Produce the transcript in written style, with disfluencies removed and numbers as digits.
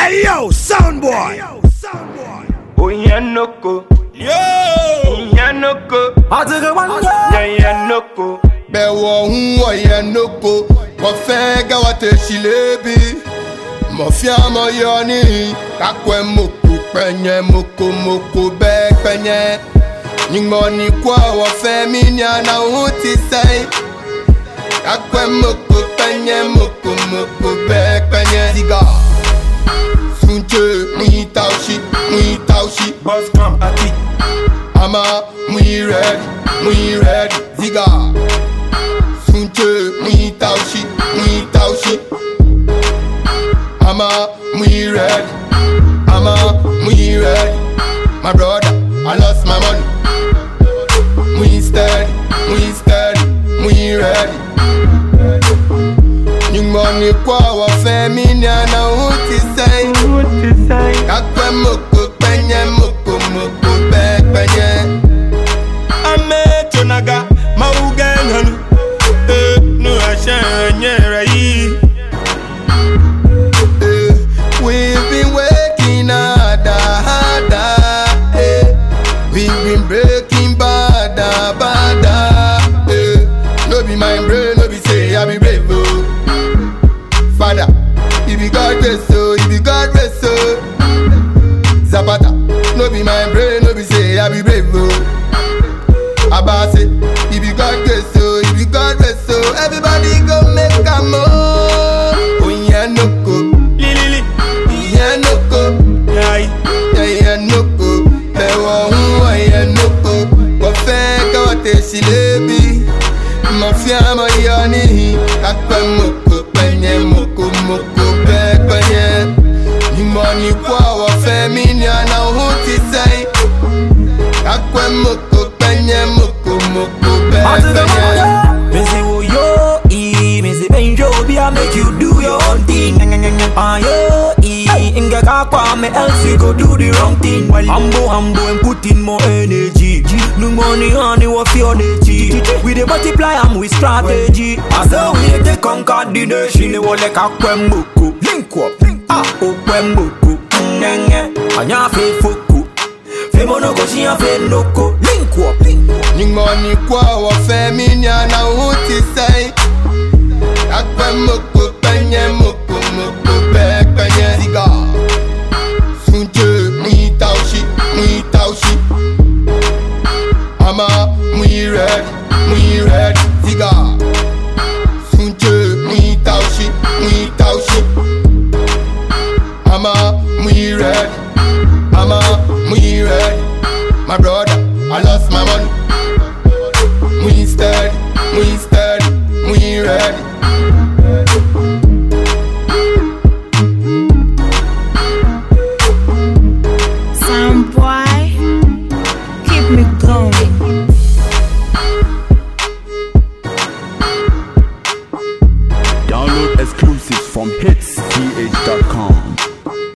Hey yo, sound boy. Oyanoko, Yo. Oyanoko, Oyanoko. Bewo Oyanoko, mo fẹ́ gawa te shilebi. Mo fi amo yoni, kakwe moko penye moko be penye. Ningo ni kwa wo fe mi nyana uti say. Kakwe moko penye moko be penye. Ziga. Sunche, mui taushi, Boss come ati. ama, mui ready, ziga. Sunche, mui taushi, ama, mui ready, my brother, I lost my money. Mui steady, mui ready. Nyingoni kwa wa femi nyana uti say. Kakwe moko penye moko be penye. Ame chonaga maugen hanu. No ashenye rai. We've been working harder. We've been breaking bad. No be my brain, no be say I be brave. Father, if you God grace so, Zapata, no be my brain, no be say I be brave. Abase, if you God grace so, everybody go make a move. Oyanoko, Lili. Oyanoko, Yai. Oyanoko, Bewo Oyanoko, Wafeka wate shilebi, Mafia moyoni, kakwe moko penye moko be penye. Nimoni kwa wafemi nyana uti say. Kakwe moko penye moko be penye. Missy wo yo Missy Benjo be I make you do your own thing. Yo inga kakwa me else you go do the wrong thing. Humble and put in more energy. No money honey what for energy. We dey multiply am with strategy. As though we dey conquer the nation. We like kakwe moko link up. Okwe moko anya fe foku. Fe monoko shi a fe noko link up. Nyingoni kwa wafemi nyana uti say. Kakwe moko penye moko be penye. Ziga. Sunche, mui taushi, ama, mui ready, ziga. Sunche, mui taushi, ama, mui ready, my brother, I lost my money. Mui steady,